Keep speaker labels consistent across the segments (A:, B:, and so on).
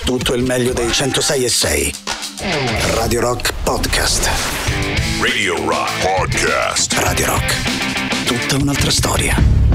A: tutto il meglio dei 106.6. Radio Rock Podcast.
B: Radio Rock Podcast.
A: Radio Rock. Tutta un'altra storia.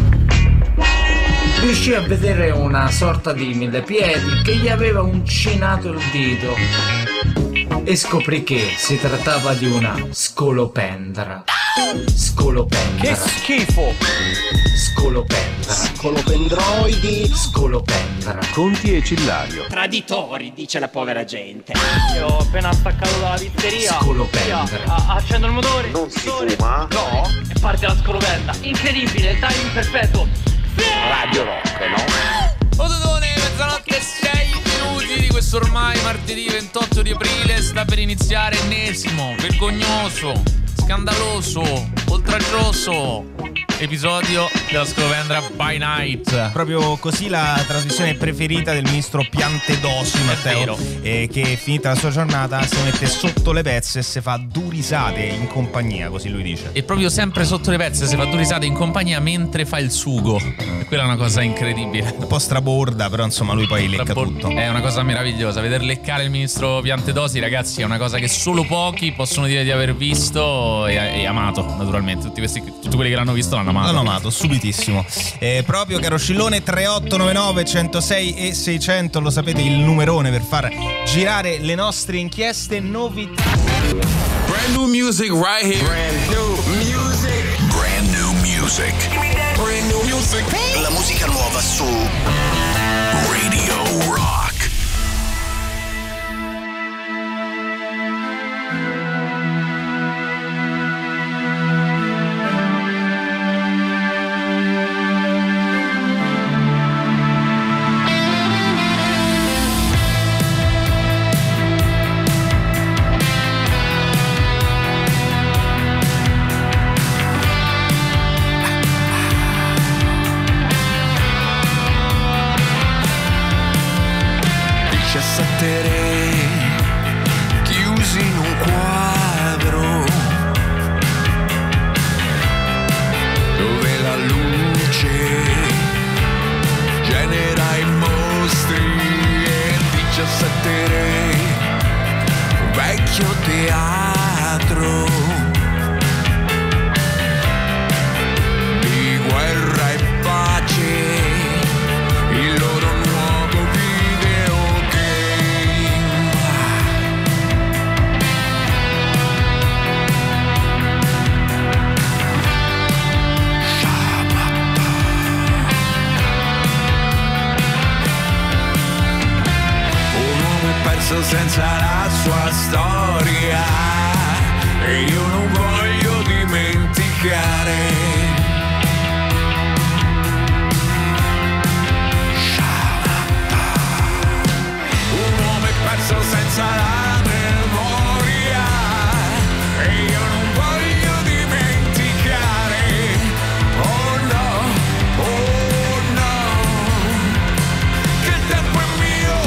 C: Riuscì a vedere una sorta di millepiedi che gli aveva uncinato il dito e scoprì che si trattava di una scolopendra. Scolopendra.
D: Che schifo!
C: Scolopendra.
A: Scolopendroidi.
C: Scolopendra.
E: Conti e Cillario.
D: Traditori, dice la povera gente.
F: Io ho appena staccato dalla pizzeria.
C: Scolopendra.
F: Accendo il motore.
E: Non si fuma?
F: No. E parte la scolopendra. Incredibile, il timing perfetto.
E: Radio Rock, no?
G: Ododone, mezzanotte e 6 minuti di questo ormai martedì 28 di aprile. Sta per iniziare ennesimo, vergognoso, scandaloso, oltraggioso episodio della Scolopendra by Night.
H: Proprio così la trasmissione preferita del ministro Piantedosi, Matteo, che finita la sua giornata si mette sotto le pezze e si fa due risate in compagnia, così lui dice.
G: E proprio sempre sotto le pezze si fa due risate in compagnia mentre fa il sugo. E quella è una cosa incredibile.
H: Un po' straborda, però insomma lui poi lecca tutto.
G: È una cosa meravigliosa. Veder leccare il ministro Piantedosi, ragazzi, è una cosa che solo pochi possono dire di aver visto e amato, naturalmente. Tutti quelli che l'hanno visto l'hanno amato subitissimo.
H: Proprio, caro Scillone, 3899 106 e 600, lo sapete, il numerone per far girare le nostre inchieste, novità.
G: Brand new music right here.
B: Brand new music. Brand new music. Brand new music.
A: La musica nuova su
B: Radio Rock. Chiusi in un quadro dove la luce genera i mostri e 17 re, un vecchio teatro di guerra e pace, il loro nuovo senza la sua storia e io non voglio dimenticare. Un uomo è perso senza la memoria e io non voglio dimenticare. Oh no, oh no, che il tempo è mio.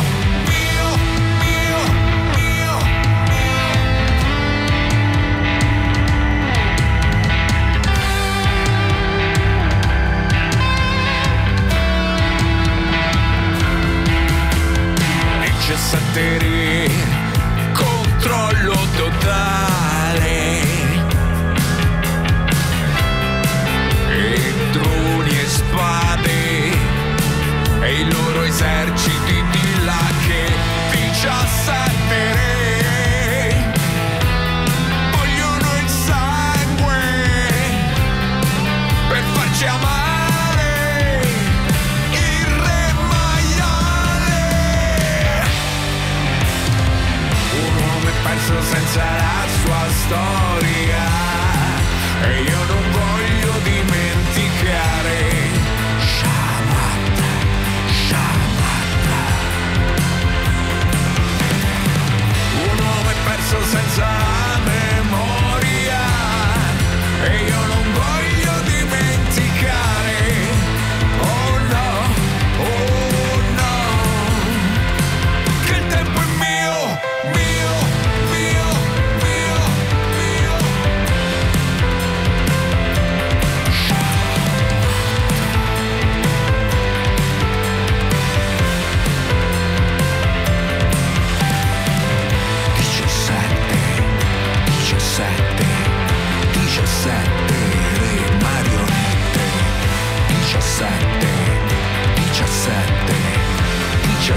B: Settere, controllo totale e droni e spade e i loro eserciti di là che 17 re vogliono il sangue per farci amare. Senza la sua storia e io non voglio dimenticare. Shamata, Shamata. Un uomo è perso senza memoria e io non voglio dimenticare. Oh no, oh no, che il tempo è mio, mio.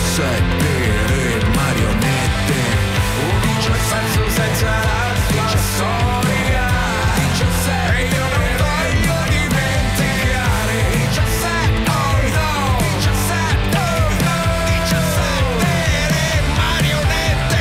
B: 17 marionette, un 17 senza la sua storia, 17 e io non voglio dimenticare, 17 oh no, 17 oh no, 17 marionette.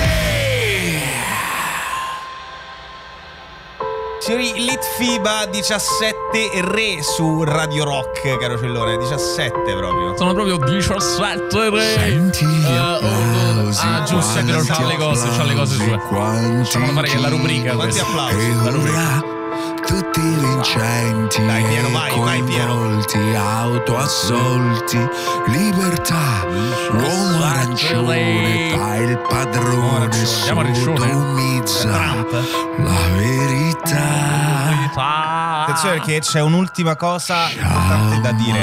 H: Signori, Litfiba 17 re su Radio Rock, caro Cellone, 17 proprio.
G: Sono proprio 17 re.
B: Senti gli applausi,
G: giusto, è vero, c'ha le cose sue. Facciamo fare che è la rubrica
H: Quanti
G: questa.
H: applausi?
B: E
G: La rubrica.
B: ora tutti vincenti,
H: Dai, Piero, vai, Piero.
B: coinvolti, autoassolti, libertà, l'uomo arancione fa il padrone,
G: Siamo arancione.
B: sodomizza
H: Trump.
B: la verità.
H: Attenzione perché c'è un'ultima cosa importante da dire.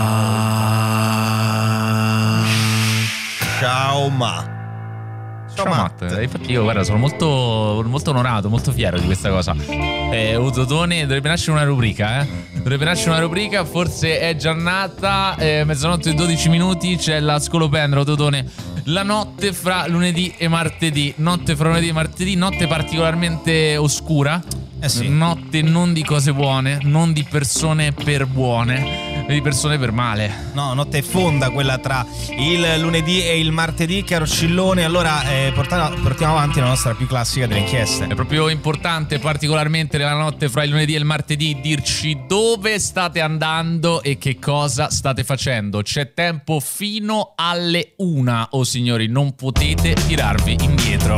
H: Ciao ma.
G: Ciao Matt. Infatti io guarda sono molto, molto onorato, molto fiero di questa cosa. Totone, dovrebbe nascere una rubrica, Dovrebbe nascere una rubrica, forse è già nata, mezzanotte e 12 minuti, c'è la scolopendra, Totone. La notte fra lunedì e martedì. Notte fra lunedì e martedì, notte particolarmente oscura.
H: Sì.
G: Notte non di cose buone, non di persone per buone, di persone per male.
H: No, notte fonda quella tra il lunedì e il martedì, caro Cillone. Allora portiamo avanti la nostra più classica delle inchieste.
G: È proprio importante, particolarmente nella notte fra il lunedì e il martedì, dirci dove state andando e che cosa state facendo. C'è tempo fino alle 1, oh signori, non potete tirarvi indietro.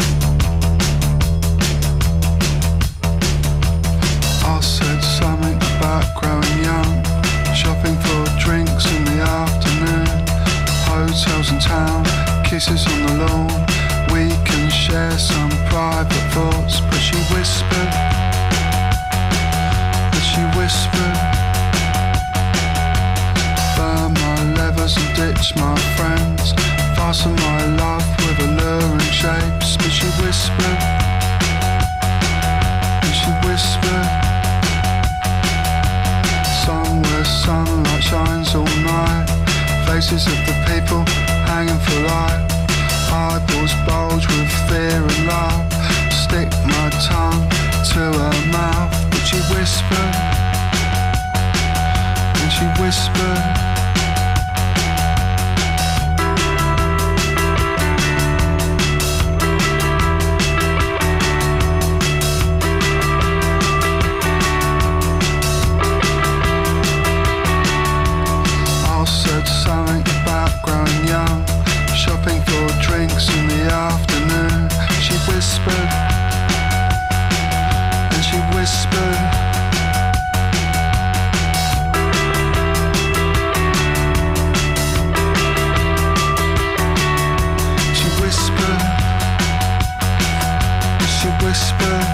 I: I said something about growing young, shopping for drinks in the afternoon, hotels in town, kisses on the lawn. We can share some private thoughts, but she whispered, burn my levers and ditch my friends, fasten my love with alluring shapes. But she whispered, somewhere sunlight shines all night, faces of the people hanging for light, eyeballs bulge with fear and love, stick my tongue to her mouth. But she whispered, and she whispered, something about growing young, shopping for drinks in the afternoon. She whispered, and she whispered, she whispered, and she whispered.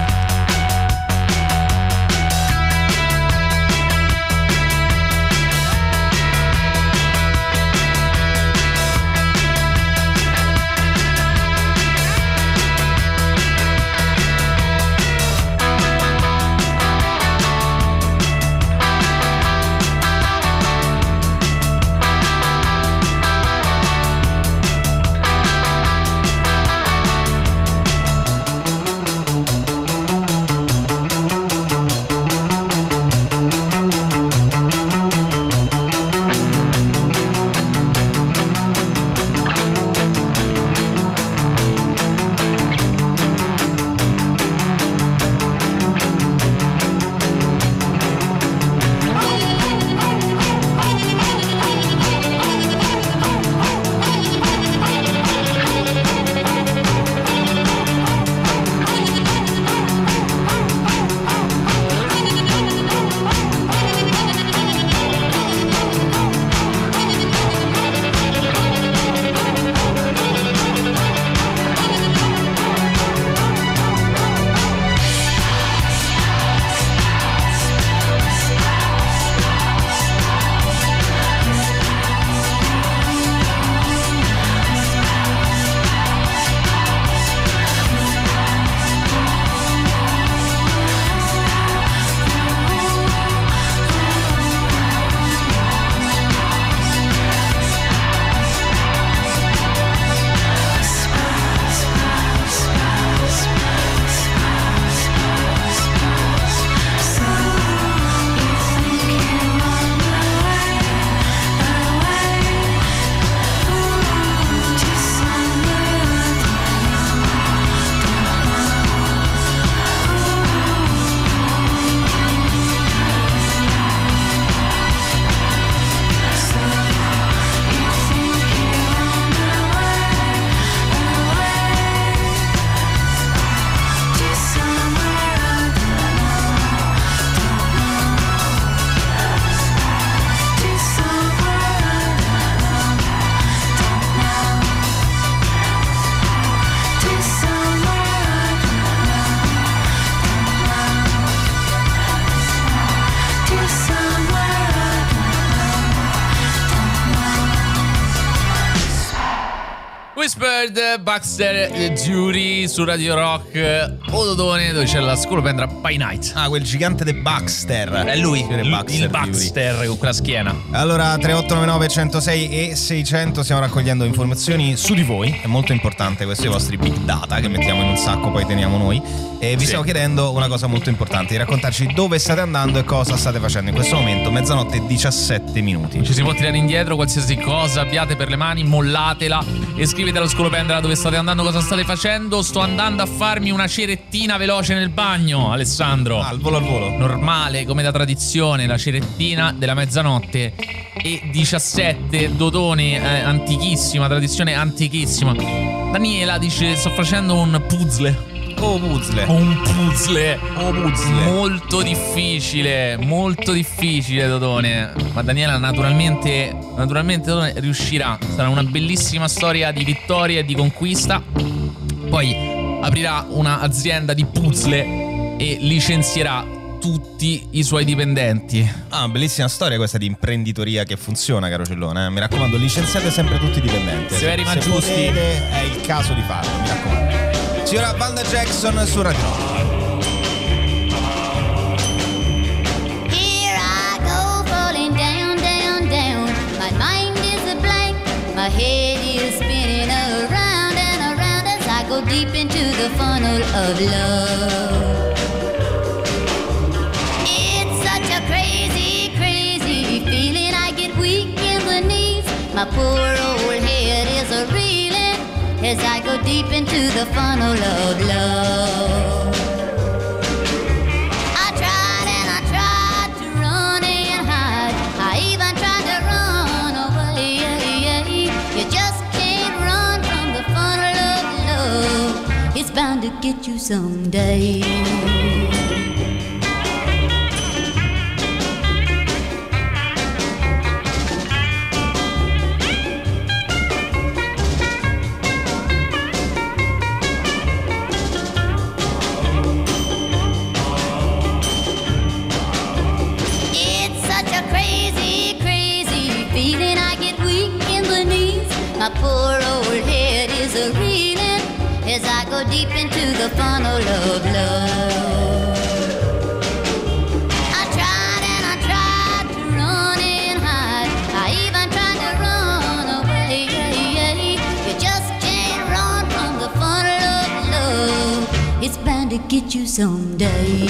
G: Whispered, Baxter, Judy su Radio Rock, Ododone, dove c'è la scolopendra by night.
H: Ah, quel gigante del Baxter.
G: È lui, il
H: Baxter
G: con quella schiena.
H: Allora, 3899 106 e 600, stiamo raccogliendo informazioni su di voi. È molto importante questo, i vostri big data che mettiamo in un sacco, poi teniamo noi. E vi stiamo chiedendo una cosa molto importante, di raccontarci dove state andando e cosa state facendo in questo momento. Mezzanotte e 17 minuti.
G: Ci si può tirare indietro, qualsiasi cosa abbiate per le mani, mollatela e scrivete allo scolopendra dove state andando, cosa state facendo. Sto andando a farmi una cerettina veloce nel bagno, Alessandro.
H: Al volo al volo.
G: Normale, come da tradizione, la cerettina della mezzanotte e 17, Dodone, antichissima, tradizione antichissima. Daniela dice: sto facendo un puzzle.
H: Un puzzle.
G: Molto difficile, Dodone. Ma Daniela naturalmente Dodone riuscirà. Sarà una bellissima storia di vittoria e di conquista. Poi aprirà un'azienda di puzzle e licenzierà tutti i suoi dipendenti.
H: Ah, bellissima storia questa di imprenditoria che funziona, caro Cellone. Mi raccomando, licenziate sempre tutti i dipendenti.
G: Severi ma giusti.
H: Potete, è il caso di farlo, mi raccomando. Signora Wanda Jackson su Radio Rock.
J: Here I go falling down, down, down. My mind is a blank, my head is spinning around and around as I go deep into the funnel of love. It's such a crazy, crazy feeling. I get weak in the knees. My poor old head is a reeling as I go deep into the funnel of love. I tried to run and hide. I even tried to run away. You just can't run from the funnel of love. It's bound to get you someday. My poor old head is a reeling as I go deep into the funnel of love. I tried to run and hide. I even tried to run away. You just can't run from the funnel of love. It's bound to get you someday.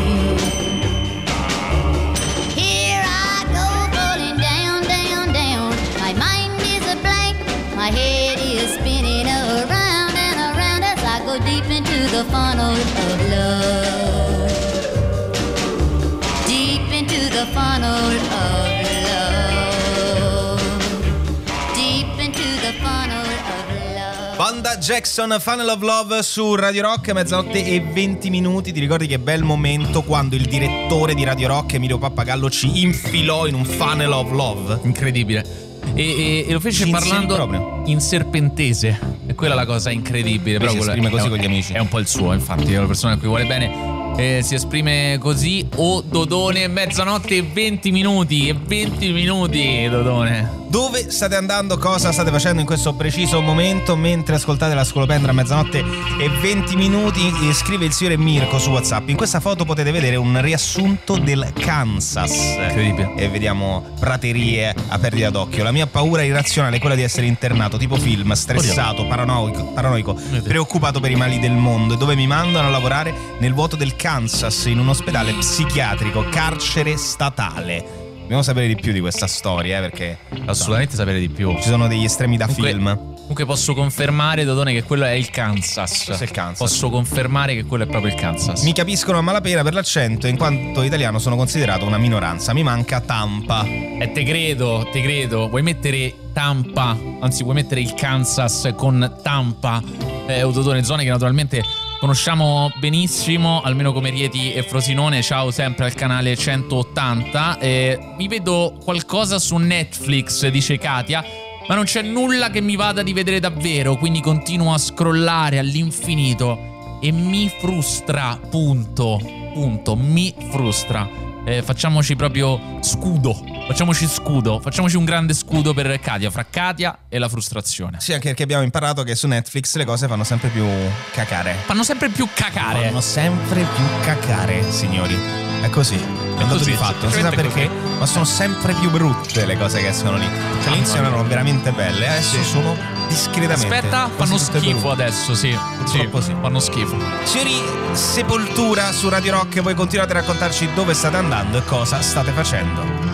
J: My head is spinning around and around as I go deep into the funnel of love. Deep into the funnel of love. Deep into the funnel of love.
H: Wanda Jackson, Funnel of Love su Radio Rock, mezzanotte e 20 minuti. Ti ricordi che bel momento quando il direttore di Radio Rock, Emilio Pappagallo, ci infilò in un Funnel of Love?
G: Incredibile. E lo fece parlando proprio in serpentese. E quella è la cosa incredibile. Però
H: si esprime così con gli amici.
G: È un po' il suo, infatti, è una persona a cui vuole bene. Si esprime così. Dodone, mezzanotte e 20 minuti. E 20 minuti, Dodone.
H: Dove state andando? Cosa state facendo in questo preciso momento mentre ascoltate la scolopendra a mezzanotte e 20 minuti? Scrive il signore Mirko su WhatsApp. In questa foto potete vedere un riassunto del Kansas.
G: Incredibile.
H: E vediamo praterie a perdita d'occhio. La mia paura irrazionale è quella di essere internato, tipo film, stressato, paranoico, preoccupato per i mali del mondo, dove mi mandano a lavorare nel vuoto del Kansas in un ospedale psichiatrico, carcere statale. Dobbiamo sapere di più di questa storia, perché
G: assolutamente sapere di più.
H: Ci sono degli estremi da film.
G: Comunque posso confermare, Dodone, che quello è il Kansas.
H: Questo è il Kansas.
G: Posso confermare che quello è proprio il Kansas.
H: Mi capiscono a malapena per l'accento, in quanto italiano sono considerato una minoranza. Mi manca Tampa.
G: Te credo. Vuoi mettere Tampa? Anzi, vuoi mettere il Kansas con Tampa? Dodone, zone che naturalmente conosciamo benissimo, almeno come Rieti e Frosinone. Ciao sempre al canale 180. Mi vedo qualcosa su Netflix, dice Katia, ma non c'è nulla che mi vada di vedere davvero, quindi continuo a scrollare all'infinito e mi frustra, punto, mi frustra. facciamoci proprio scudo. Facciamoci un grande scudo per Katia, fra Katia e la frustrazione.
H: Sì, anche perché abbiamo imparato che su Netflix le cose fanno sempre più cacare.
G: Fanno sempre più cacare,
H: signori. È così. È un dato di fatto, non si sa perché, ma sono sempre più brutte le cose che escono lì. Cioè all'inizio erano veramente belle, adesso sono discretamente.
G: Aspetta, fanno schifo adesso, sì.
H: Purtroppo sì.
G: Fanno schifo.
H: Signori, Sepoltura su Radio Rock, voi continuate a raccontarci dove state andando e cosa state facendo.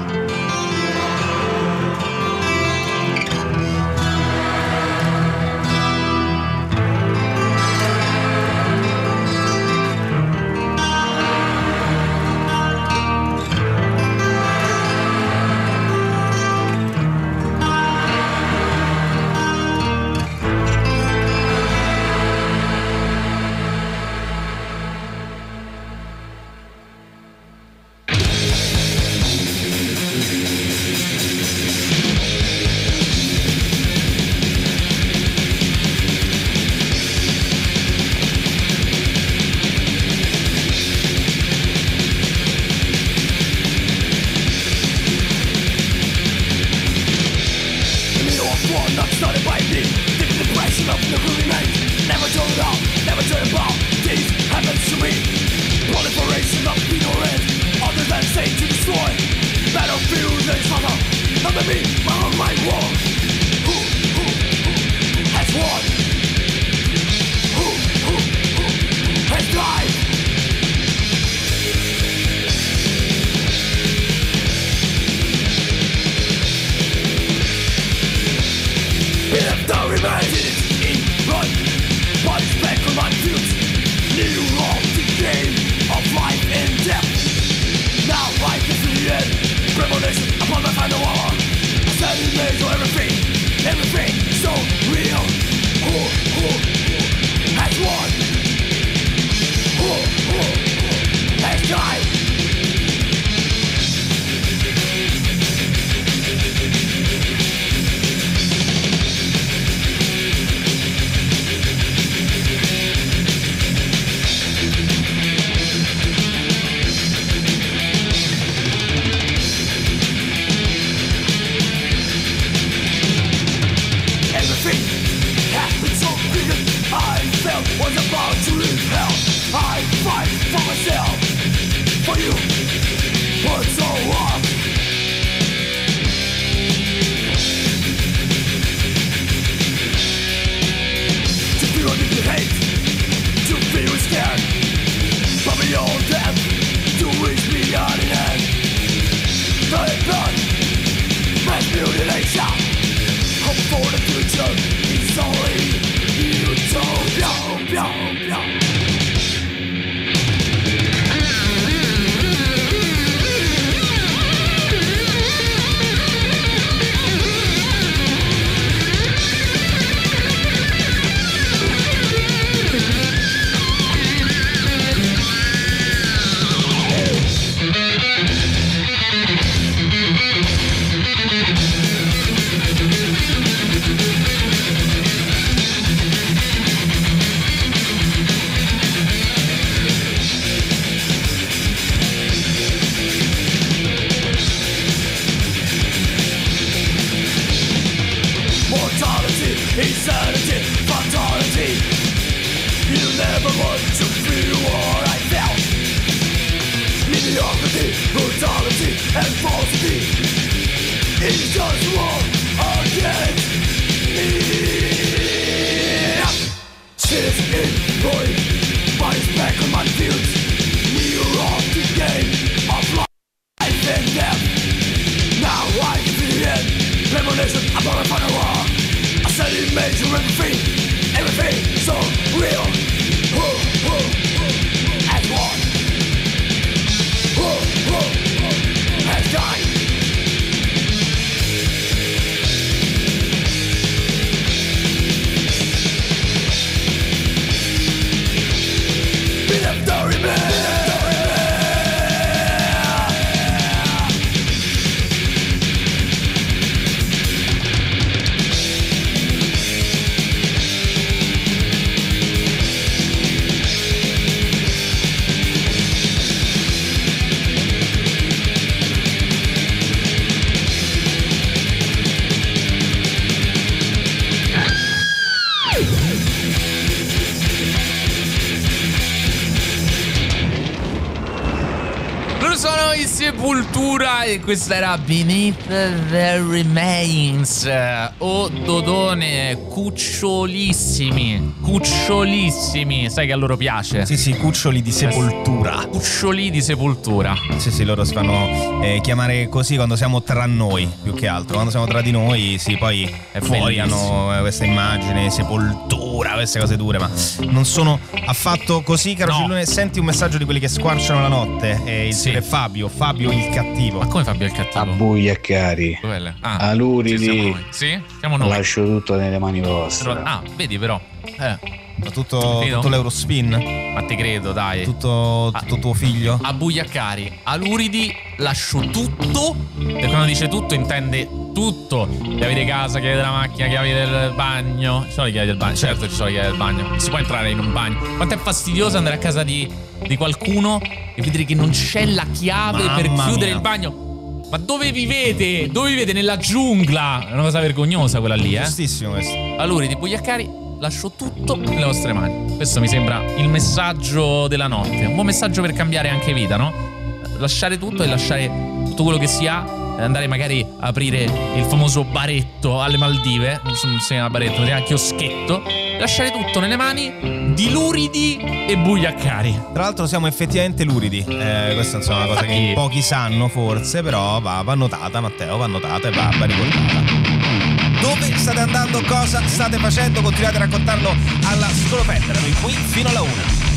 G: noi Sepoltura e questa era Beneath the Remains. Oh Dodone, cucciolissimi, sai che a loro piace?
H: Sì, cuccioli di Sepoltura.
G: Cuccioli di Sepoltura.
H: Sì, loro si fanno chiamare così quando siamo tra noi, più che altro. Quando siamo tra di noi, sì, poi fuori hanno questa immagine, Sepoltura, queste cose dure, ma non sono affatto così, caro Gillone. Senti un messaggio di quelli che squarciano la notte, il signore Fabio il cattivo.
G: Ma come Fabio il cattivo?
E: A buia cari, a luridi,
G: siamo noi.
E: Lascio tutto nelle mani vostre.
G: Vedi però
H: tutto l'Eurospin?
G: Ma te credo, dai.
H: Tutto tuo figlio?
G: A Bugliaccari, a Luridi lascio tutto. E quando dice tutto intende tutto. Chiavi di casa, chiavi della macchina, chiavi del bagno. Ci sono le chiavi del bagno? Certo, ci sono le chiavi del bagno. Non si può entrare in un bagno. Quanto è fastidioso andare a casa di qualcuno e vedere che non c'è la chiave per chiudere il bagno. Ma dove vivete? Dove vivete? Nella giungla. È una cosa vergognosa quella lì,
H: Giustissimo questo.
G: A Luridi, Bugliaccari, lascio tutto nelle vostre mani. Questo mi sembra il messaggio della notte. Un buon messaggio per cambiare anche vita, no? Lasciare tutto e lasciare tutto quello che si ha. Andare magari a aprire il famoso baretto alle Maldive. Non si chiama baretto, si chiama chioschetto. Lasciare tutto nelle mani di Luridi e Bugliaccari.
H: Tra l'altro siamo effettivamente luridi. Questa insomma è una cosa che pochi sanno forse, però va notata, Matteo, va notata e va ricordata. Dove state andando? Cosa state facendo? Continuate a raccontarlo alla Scolopendra. Noi qui fino alla 1.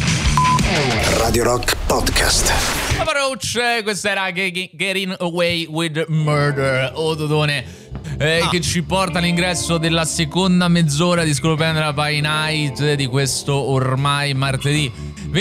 A: Radio Rock Podcast.
G: Approach, questa era Getting Away with Murder. Oh Dodone, che ci porta all'ingresso della seconda mezz'ora di Scolopendra by Night di questo ormai martedì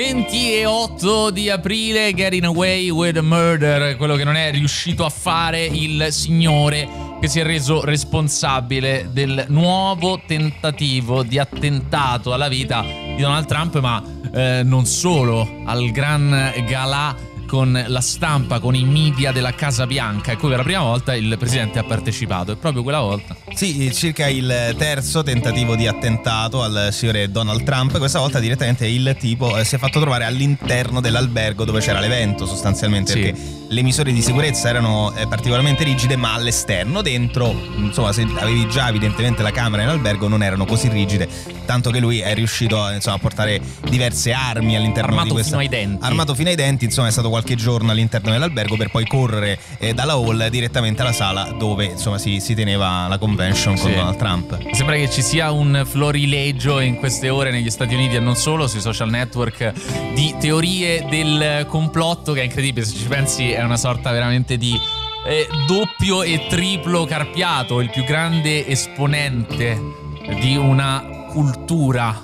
G: 28 di aprile. Getting Away with Murder, quello che non è riuscito a fare il signore che si è reso responsabile del nuovo tentativo di attentato alla vita di Donald Trump, ma non solo, al gran galà con la stampa, con i media della Casa Bianca, e cui per la prima volta il presidente ha partecipato. E proprio quella volta.
H: Sì, circa il terzo tentativo di attentato al signore Donald Trump. Questa volta direttamente il tipo si è fatto trovare all'interno dell'albergo dove c'era l'evento, sostanzialmente, perché le misure di sicurezza erano particolarmente rigide, ma all'esterno, dentro, insomma, se avevi già evidentemente la camera nell'albergo, non erano così rigide, tanto che lui è riuscito a portare diverse armi all'interno di questa. Armato fino ai denti, insomma, è stato qualche giorno all'interno dell'albergo per poi correre dalla hall direttamente alla sala dove insomma si teneva la convention con Donald Trump.
G: Sembra che ci sia un florilegio in queste ore negli Stati Uniti e non solo, sui social network, di teorie del complotto che è incredibile. Se ci pensi è una sorta veramente di doppio e triplo Carpiato, il più grande esponente di una cultura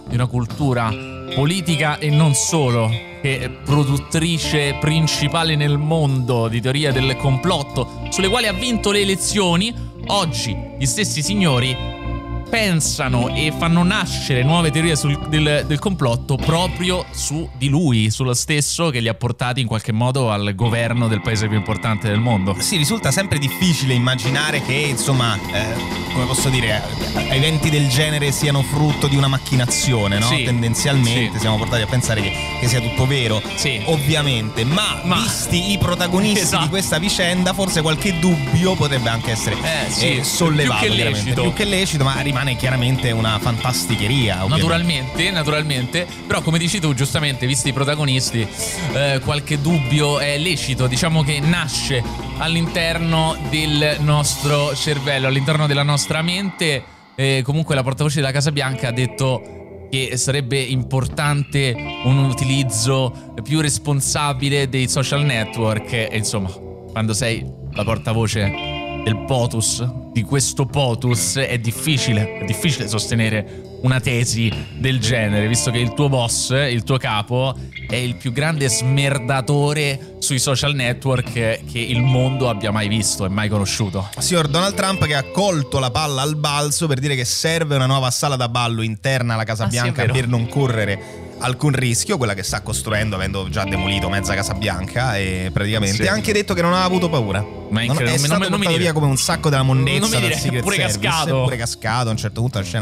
G: politica e non solo, che è produttrice principale nel mondo di teoria del complotto, sulle quali ha vinto le elezioni. Oggi gli stessi signori pensano e fanno nascere nuove teorie del complotto proprio su di lui, sullo stesso che li ha portati in qualche modo al governo del paese più importante del mondo.
H: Sì, risulta sempre difficile immaginare che, insomma, come posso dire, eventi del genere siano frutto di una macchinazione, no?
G: Sì.
H: Tendenzialmente siamo portati a pensare che sia tutto vero, ovviamente, ma visti i protagonisti di questa vicenda, forse qualche dubbio potrebbe anche essere sollevato. Più che lecito, ma rimane chiaramente una fantasticheria,
G: ovviamente. Naturalmente, però come dici tu giustamente, visti i protagonisti, qualche dubbio è lecito. Diciamo che nasce all'interno del nostro cervello, all'interno della nostra mente. Comunque la portavoce della Casa Bianca ha detto che sarebbe importante un utilizzo più responsabile dei social network, e insomma, quando sei la portavoce del POTUS, di questo POTUS, è difficile sostenere una tesi del genere, visto che il tuo boss, il tuo capo, è il più grande smerdatore sui social network che il mondo abbia mai visto e mai conosciuto.
H: Signor Donald Trump, che ha colto la palla al balzo per dire che serve una nuova sala da ballo interna alla Casa Bianca per non correre alcun rischio, quella che sta costruendo, avendo già demolito mezza Casa Bianca, e praticamente ha anche detto che non ha avuto paura.
G: Ma
H: è stato portato via come un sacco della monnezza dal Secret
G: Service,
H: pure cascato a un certo punto. La scena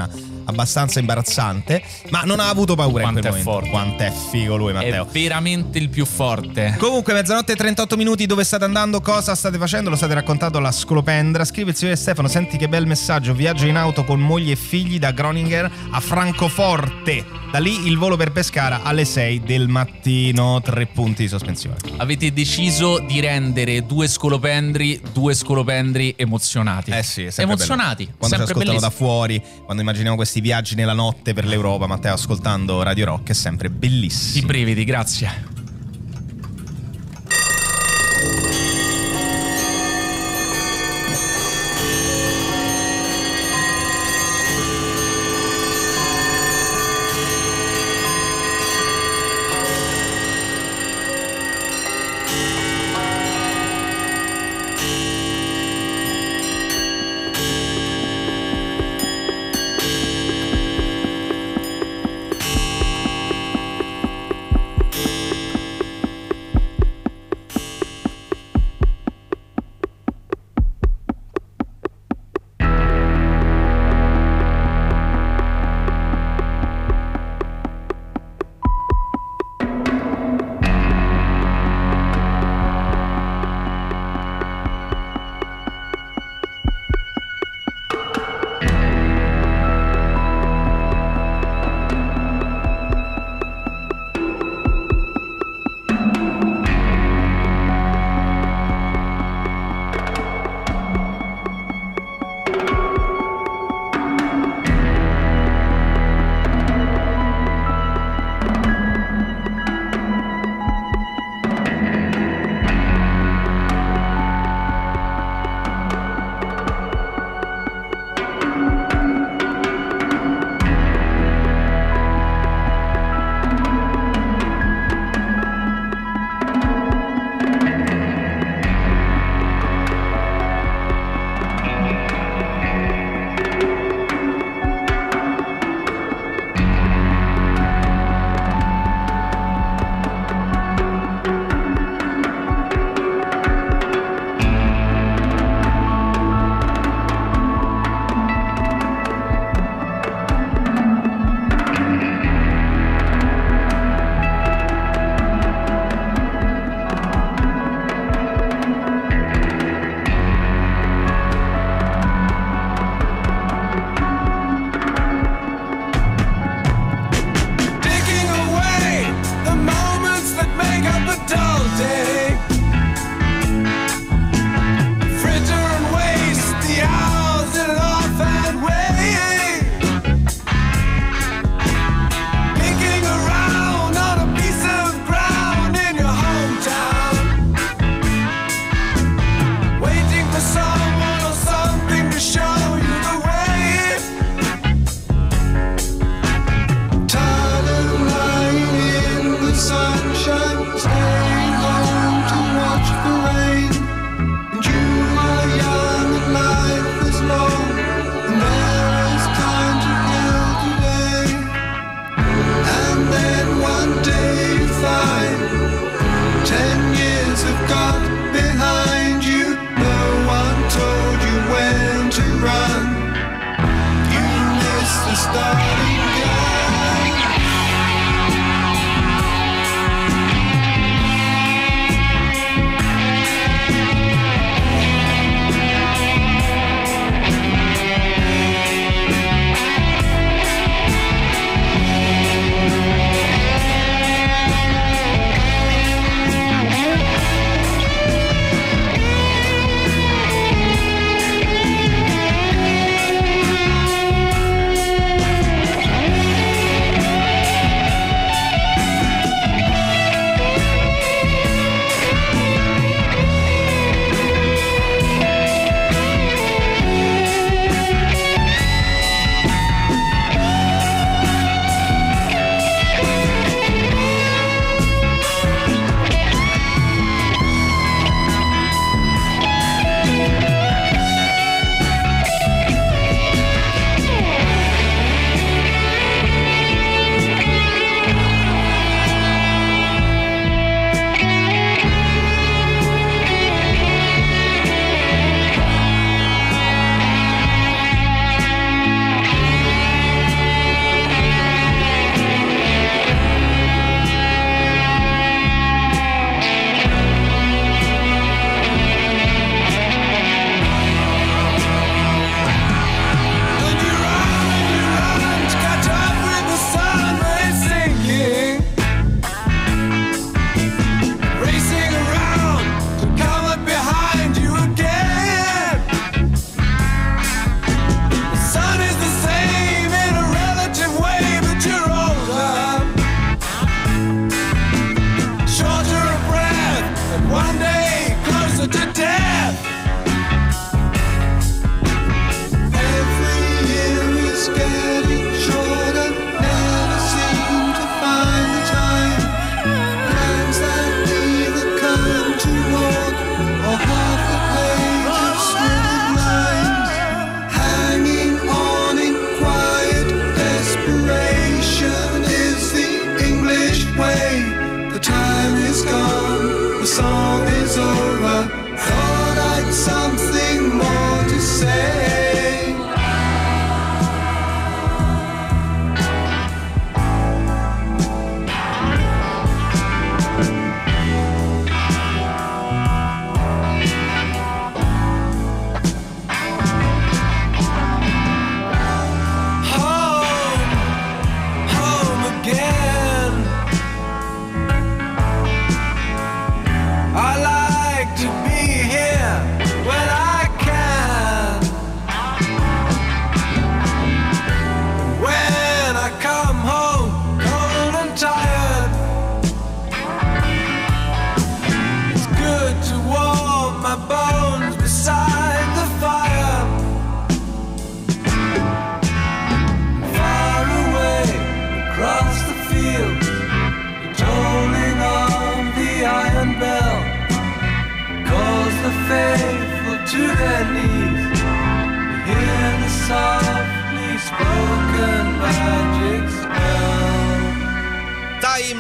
H: abbastanza imbarazzante, ma non ha avuto paura in quel momento. Quanto è figo lui, Matteo.
G: È veramente il più forte.
H: Comunque, mezzanotte e 38 minuti, dove state andando? Cosa state facendo? Lo state raccontando alla Scolopendra. Scrive il signore Stefano: senti che bel messaggio, viaggio in auto con moglie e figli da Groninger a Francoforte. Da lì il volo per Pescara alle 6 del mattino. 3 punti di sospensione.
G: Avete deciso di rendere due scolopendri emozionati.
H: Sì, è sempre
G: emozionati.
H: Bello. Quando ci ascoltano da fuori, quando immaginiamo questi viaggi nella notte per l'Europa, Matteo ascoltando Radio Rock è sempre bellissimo.
G: I brividi, grazie.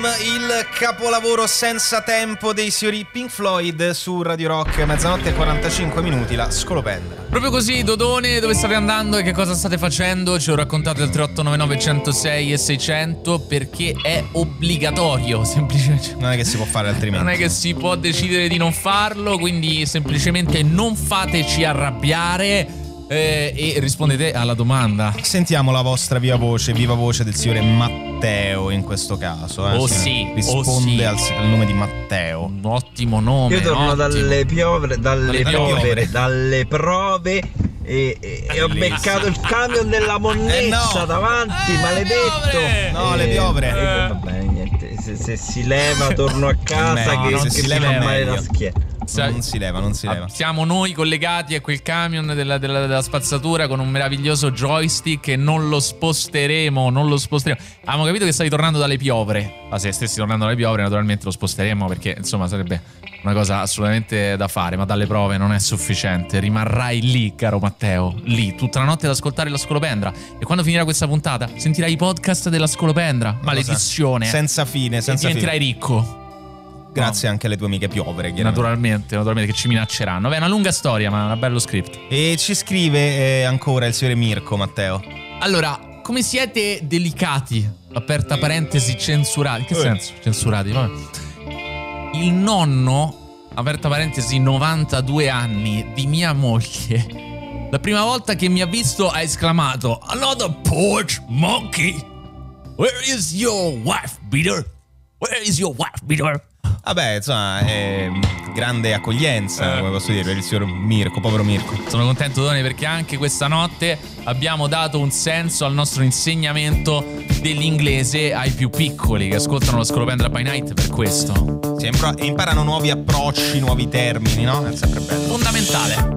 H: il capolavoro senza tempo dei signori Pink Floyd su Radio Rock, mezzanotte e 45 minuti, la scolopendra.
G: Proprio così, Dodone, dove state andando e che cosa state facendo? Ce lo raccontate al 3899 106 e 600, perché è obbligatorio, semplicemente.
H: Non è che si può fare altrimenti.
G: Non è che si può decidere di non farlo, quindi semplicemente non fateci arrabbiare. E rispondete alla domanda.
H: Sentiamo la vostra viva voce del signore Matteo in questo caso.
G: Sì.
H: Risponde al nome di Matteo.
G: Un ottimo nome.
K: Io torno dalle prove e ho beccato il camion della monnezza davanti, maledetto.
H: No, le piovre.
K: Vabbè, niente. Se si leva torno a casa che si leva male la schiena.
H: Non si leva.
G: Siamo noi collegati a quel camion della spazzatura con un meraviglioso joystick e non lo sposteremo. Abbiamo capito che stavi tornando dalle piovre. Ma se stessi tornando dalle piovre, naturalmente lo sposteremo, perché insomma sarebbe una cosa assolutamente da fare, ma dalle prove non è sufficiente. Rimarrai lì, caro Matteo, lì tutta la notte ad ascoltare la scolopendra, e quando finirà questa puntata sentirai i podcast della scolopendra. Maledizione.
H: Senza fine.
G: Diventerai ricco.
H: Grazie anche alle tue amiche piovre,
G: naturalmente che ci minacceranno. Beh, è una lunga storia, ma è bello scritto.
H: E ci scrive ancora il signore Mirko, Matteo.
G: Allora, come siete delicati, aperta parentesi, censurati. Che senso? Censurati, vabbè. Il nonno, aperta parentesi, 92 anni, di mia moglie, la prima volta che mi ha visto ha esclamato: "Another porch monkey! Where is your wife beater? Where is your wife beater?"
H: Vabbè, insomma, grande accoglienza, come posso dire, per il signor Mirko, povero Mirko.
G: Sono contento, Doni, perché anche questa notte abbiamo dato un senso al nostro insegnamento dell'inglese ai più piccoli che ascoltano la Scolopendra by Night per questo.
H: Sì, imparano nuovi approcci, nuovi termini, no? È sempre bello.
G: Fondamentale.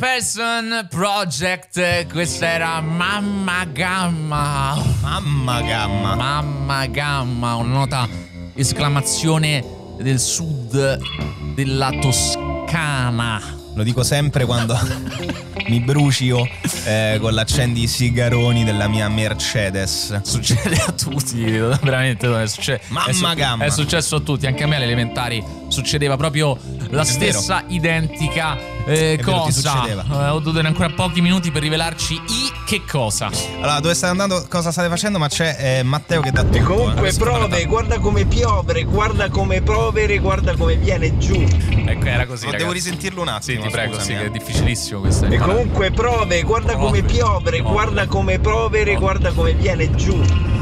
G: Person Project, questa era Mamma Gamma.
H: Mamma Gamma.
G: Mamma Gamma, una nota esclamazione del sud della Toscana.
H: Lo dico sempre quando mi brucio con l'accendi i sigaroni della mia Mercedes.
G: Succede a tutti, veramente.
H: Mamma Gamma.
G: È successo a tutti, anche a me alle elementari succedeva proprio la stessa identica cosa. Ho dovuto ancora pochi minuti per rivelarci che cosa.
H: Allora, dove state andando, cosa state facendo? Ma c'è Matteo che dà tutto.
K: E comunque prove, guarda come piove, guarda come provere, guarda come viene giù.
G: Ecco, era così.
H: Devo risentirlo un attimo.
G: Sì, ti prego, sì, che è difficilissimo questo.
K: E comunque prove, guarda come piove, guarda come provere, guarda come viene giù.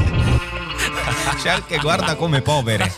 H: C'è anche guarda come povere.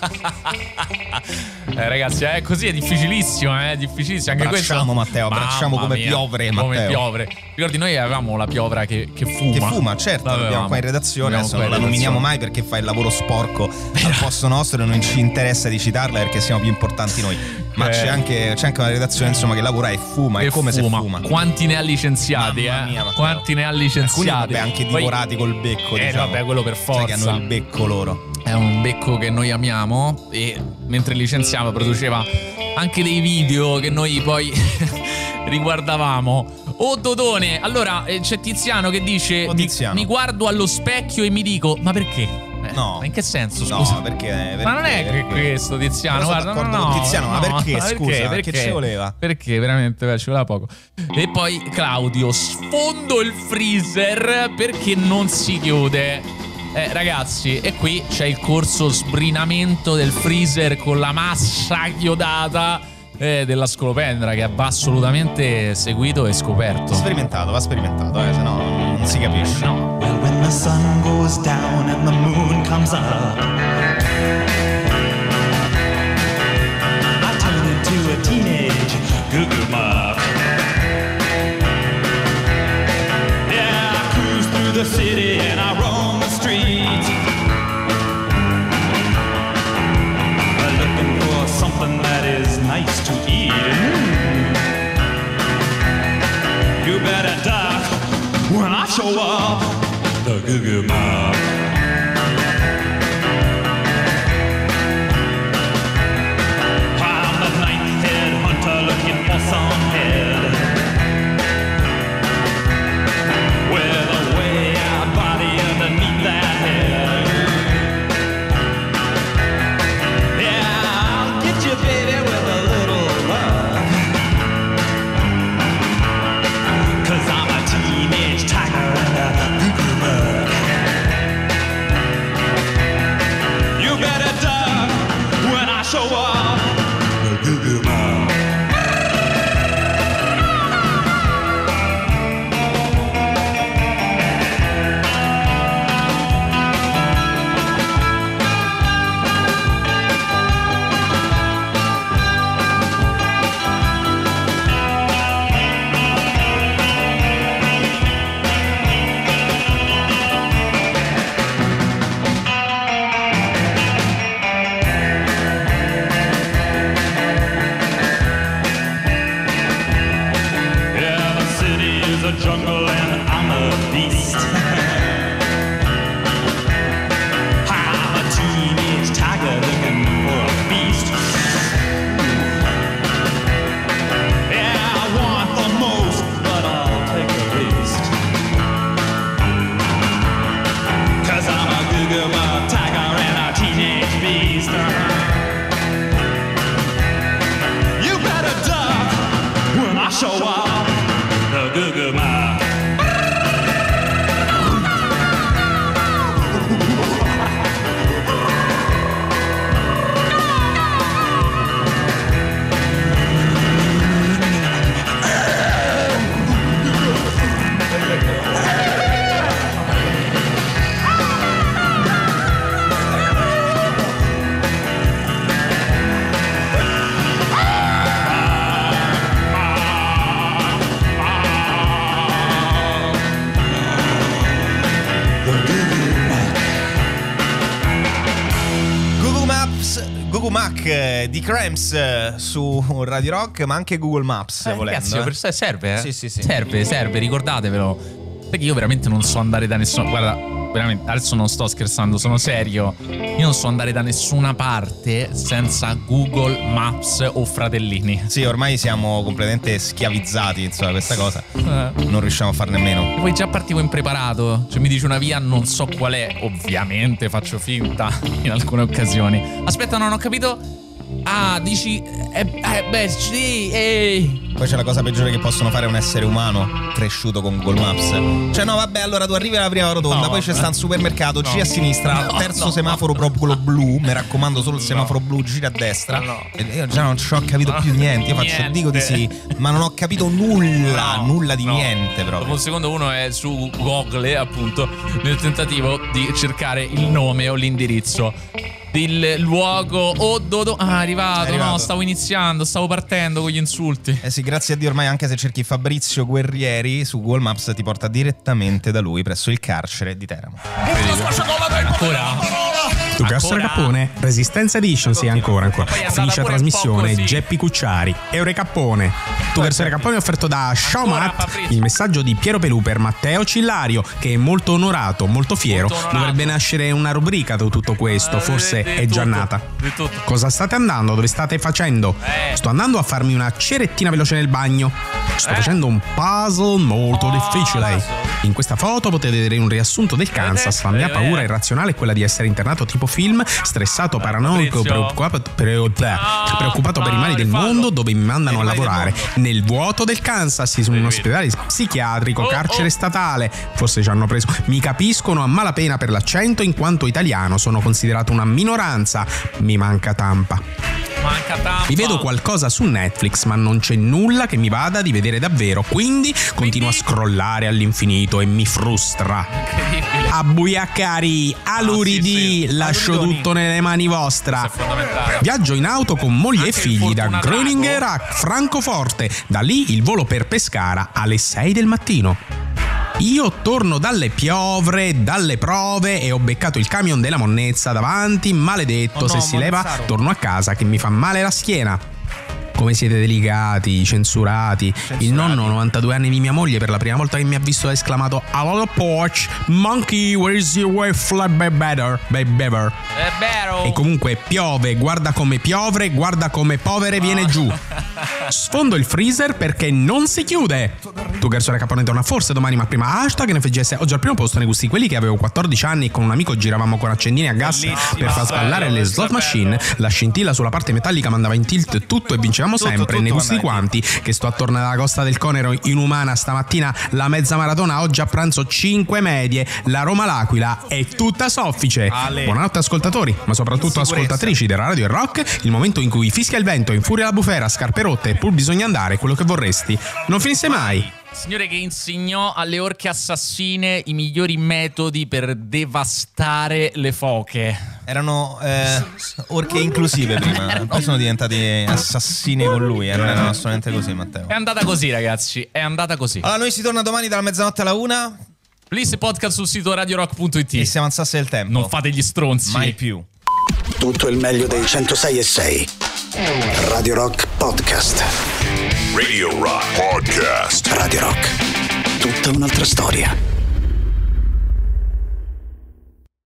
G: Ragazzi, è così, è difficilissimo, è difficilissimo anche
H: abbracciamo
G: questo.
H: Matteo, abbracciamo come piovre, Matteo.
G: Come piovre. Ricordi, noi avevamo la piovra che fuma.
H: Che fuma, certo, l'abbiamo qua in redazione. Adesso non la nominiamo mai perché fa il lavoro sporco al posto nostro e non ci interessa di citarla perché siamo più importanti noi. Ma c'è anche una redazione, insomma, che lavora e fuma. E come
G: fuma.
H: Se fuma.
G: Quanti ne ha licenziati,
H: mia,
G: quanti ne ha licenziati?
H: Alcuni, anche divorati col becco, diciamo.
G: Vabbè, quello per forza.
H: Sai che hanno il becco loro.
G: È un becco che noi amiamo e mentre licenziava produceva anche dei video che noi poi riguardavamo. Oh Dodone, allora c'è Tiziano che dice mi guardo allo specchio e mi dico ma perché?
H: No.
G: Ma in che senso, scusa?
H: No, perché
G: ma non è che questo, Tiziano. Guarda,
H: con Tiziano, ma perché, scusa? Perché ci voleva?
G: Perché veramente ci voleva poco. E poi Claudio, sfondo il freezer perché non si chiude. Ragazzi, e qui c'è il corso sbrinamento del freezer con la massa chiodata della scolopendra che va assolutamente seguito e scoperto.
H: Va sperimentato, se no non si capisce.
G: No.
L: Well, when the sun goes down and the moon comes up, I turn into a teenage goo-goo muff. Yeah, I cruise through the city and I roam the streets, looking for something that is nice to eat. You better duck when I show up, the goo-goo mob. I'm the ninth head hunter looking for some head with a way out body underneath that head. Yeah, I'll get you, baby, with a little love, 'cause I'm a teenage tiger and a goo-goo bug. You better duck when I show up, the goo-goo bug. A jungle and I'm a beast. I'm a teenage tiger looking for a feast. Yeah, I want the most, but I'll take a risk, 'cause I'm a goo-goo bug tiger and a teenage beast. You better duck when I show up, the goo-goo mob.
H: Mac di Cramps su Radio Rock, ma anche Google Maps volendo.
G: Ragazzi, serve,
H: Sì.
G: Serve, ricordatevelo. Perché io veramente non so andare da nessuna. Guarda, veramente, adesso non sto scherzando, sono serio. Io non so andare da nessuna parte senza Google Maps o Fratellini.
H: Sì, ormai siamo completamente schiavizzati, insomma, questa cosa. Non riusciamo a far nemmeno.
G: Poi già partivo impreparato. Cioè mi dice una via, non so qual è. Ovviamente faccio finta in alcune occasioni. Aspetta, non ho capito. Ah, dici. Beh, sì, ehi.
H: Poi c'è la cosa peggiore che possono fare un essere umano cresciuto con Google Maps. Cioè no, vabbè, allora tu arrivi alla prima rotonda, poi c'è sta un supermercato, giri a sinistra, terzo semaforo proprio blu, mi raccomando solo il semaforo blu, giri a destra. E io già non ci ho capito più niente. Io faccio, dico di sì, ma non ho capito nulla di niente proprio.
G: Dopo un secondo uno è su Google, appunto, nel tentativo di cercare il nome o l'indirizzo del luogo è arrivato. No, stavo partendo con gli insulti.
H: Eh sì, grazie a Dio ormai anche se cerchi Fabrizio Guerrieri su Google Maps ti porta direttamente da lui presso il carcere di Teramo.
G: Ancora?
M: Tu Gassone Cappone, Resistenza Edition, sì, ancora. Finisce la trasmissione Geppi Cucciari, Eurecappone. Tu Gassone Cappone offerto da Showmat, il messaggio di Piero Pelù per Matteo Cillario, che è molto onorato, molto fiero. Dovrebbe nascere una rubrica da tutto questo, forse è già nata. Cosa state andando? Dove state facendo? Sto andando a farmi una cerettina veloce nel bagno. Sto facendo un puzzle molto difficile. In questa foto potete vedere un riassunto del Kansas. La mia paura irrazionale è quella di essere internato tipo film, stressato, paranoico, preoccupato per i mali del mondo, dove mi mandano a lavorare nel vuoto del Kansas, in un ospedale psichiatrico, carcere statale. Forse ci hanno preso. Mi capiscono a malapena per l'accento, in quanto italiano sono considerato una minoranza. Mi manca Tampa. Mi vedo qualcosa su Netflix, ma non c'è nulla che mi vada di vedere davvero, quindi continuo a scrollare all'infinito e mi frustra. A Buiacari, a Luridi, lascio tutto nelle mani vostre. Viaggio in auto con moglie e figli da Groningen a Francoforte, da lì il volo per Pescara alle 6 del mattino. Io torno dalle piovre, dalle prove e ho beccato il camion della monnezza davanti, maledetto, se si leva torno a casa che mi fa male la schiena. Come siete delicati, censurati. Il nonno, 92 anni di mia moglie, per la prima volta che mi ha visto ha esclamato "Hello porch, monkey, where's your way flat better, better". E comunque piove, guarda come piovre, guarda come povere viene giù. Sfondo il freezer perché non si chiude. Tu Garsone Cappone torna forse domani, ma prima hashtag NFGS. Oggi al primo posto nei gusti quelli che avevo 14 anni e con un amico giravamo con accendini a gas per far sballare le slot machine. La scintilla sulla parte metallica mandava in tilt tutto e vincevamo sempre. Nei gusti quanti che sto attorno alla Costa del Conero inumana stamattina la mezza maratona, oggi a pranzo 5 medie, la Roma-L'Aquila è tutta soffice. Buonanotte ascoltatori, ma soprattutto ascoltatrici della Radio e Rock. Il momento in cui fischia il vento, infuria la bufera, scarpe rotte e pur bisogna andare quello che vorresti non finisse mai.
G: Signore che insegnò alle orche assassine i migliori metodi per devastare le foche.
H: Erano orche inclusive prima, poi sono diventati assassini con lui. Non erano assolutamente così, Matteo.
G: È andata così, ragazzi, è andata così.
H: Allora noi si torna domani dalla mezzanotte alla 1.
G: Please podcast sul sito radiorock.it.
H: E se avanzasse il tempo
G: non fate gli stronzi.
H: Mai più.
A: Tutto il meglio dei 106.6 Radio Rock Podcast.
B: Radio Rock Podcast.
A: Radio Rock, tutta un'altra storia.